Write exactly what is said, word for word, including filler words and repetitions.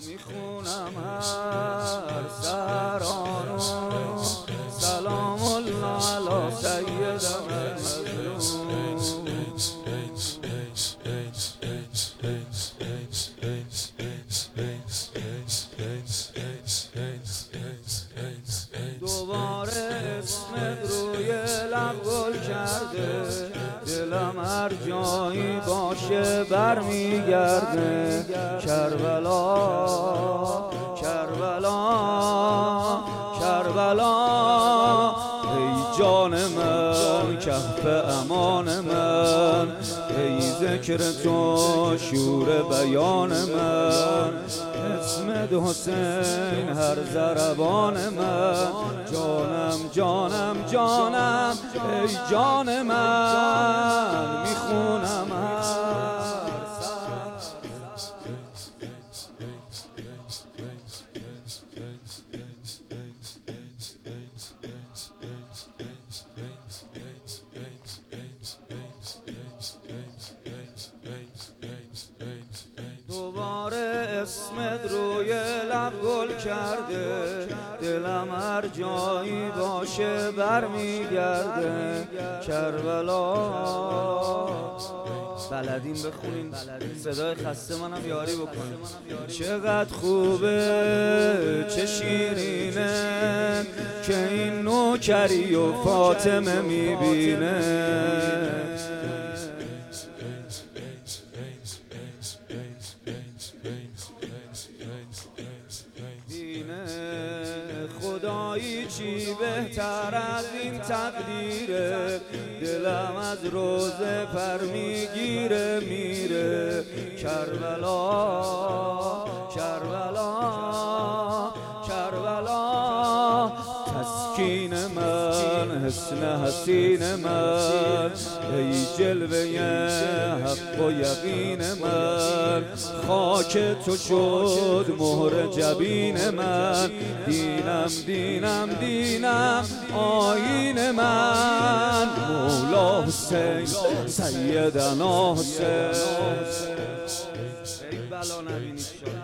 میخونم هر سرانو سلام الله علی سیدم المظلوم. دوباره اسمت روی لب گل کرده، دلم هر جایی باشه برمیگرده. کربلا کربلا کربلا ای جان من کهف امان من، ای ذکر تو شور بیان من. اسمت حسین هر ضربان من، جانم جانم جانم ای جان من. میخونم هر دوباره اسمت روی لب گل کرده، دلم هر جایی باشه برمیگرده. کربلا بلدین بخونین، صدای خسته منم یاری بکنین. چقدر خوبه چه شیرینه که این نوکری و فاطمه میبینه. خدایی چی بهتر از این تقدیره، دلم از روزه پر میگیره میره. کربلا کربلا کربلا تسکین من حسن حسین من، ای جلوه حق و یقین من. خاک تو شد مهر جبین من، دینم دینم دینم آیین من. مولا حسین سیدنا حسین. ای بلا نبینی